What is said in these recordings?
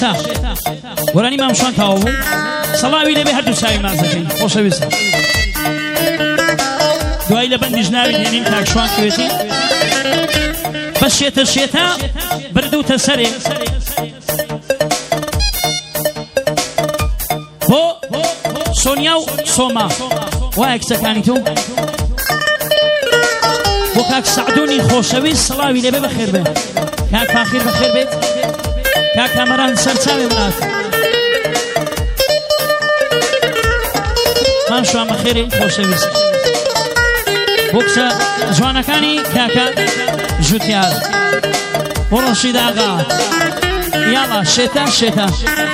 وەرانی مامشان تاوا بوو سەڵاوی لەبێ هەردوو چاوی مازەکەین خۆشەویستە دوای لە بەندیش ناوی هێنین کاکشوان کوێتی بە شێتە شێتە بردووتە سەرێ بۆ سۆنیا و سۆما وایە کچەکانی تو بۆ کاک سەعدوونی خۆشەویست سەڵاوی لەبێ بەخێر بێ کاک فاخیر بەخێر بێت کاک کامەران سەرچاوێ منات مامشوان بەخێرێ خۆشەویست بۆ کچە جوانەکانی کاکە ژوتیار بۆ ڕەشید ئاغا یاڵا شێتە شێتە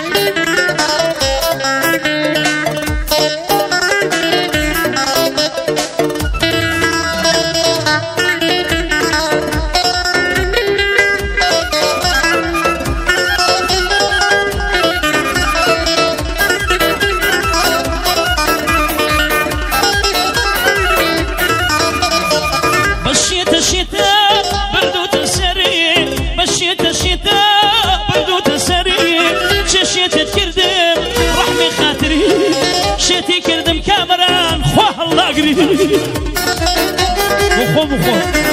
شێتی کردم کامەران خوا هەڵداگری بخۆ بخۆ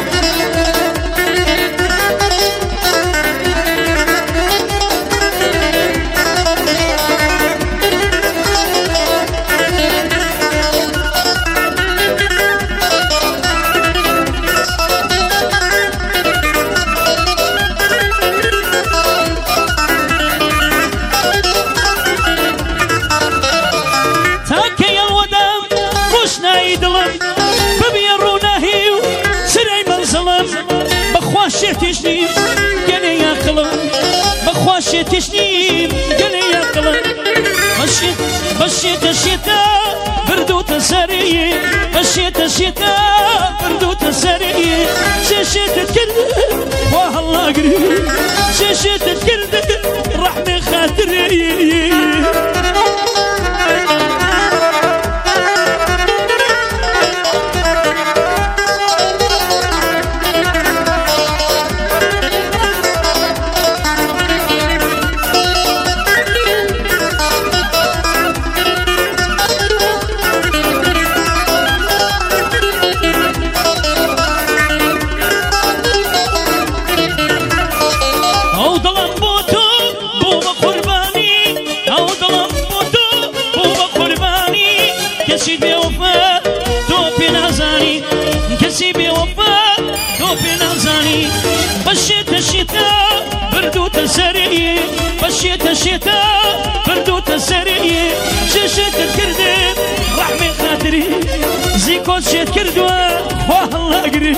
شێتیشنیم گەلێ یاقڵم بەخوا شێتیشنیم گەلێ یاقڵم بە شێتە شێتە بردووتە سەرێ بە شێتە شێتە بردووتە سەرێ شێتت کرد وا هەڵاگری شێتت کرد ڕەحمێ خاترێ بەشێتە شێتە بردووتە سەرێ بەشێتە شێتە بردووتە سەرێ شێتت کردێ ڕەحمێ خاتری زیکۆت شێت کردووە خوا هەڵاگری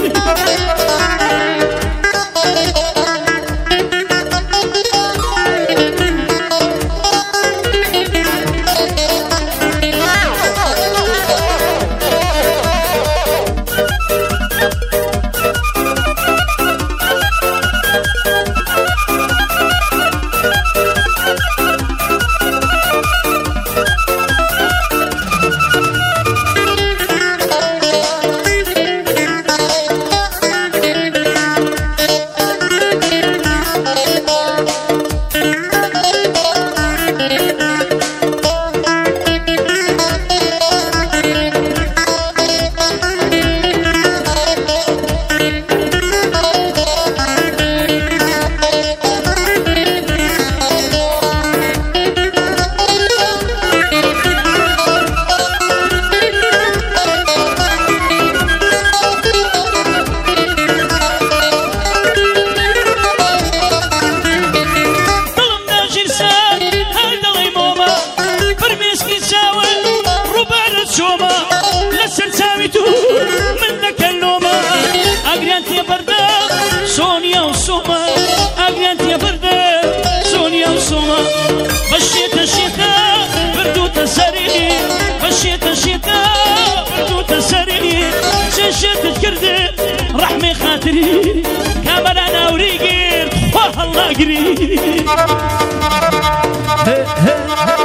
بەشێتە شێتە بردووتە سەرێ بەشێتە شێتە بردووتە سەرێ شێتت کردێ ڕەحمێ خاتری کامەران ئاوری گرت خوا هەڵاگری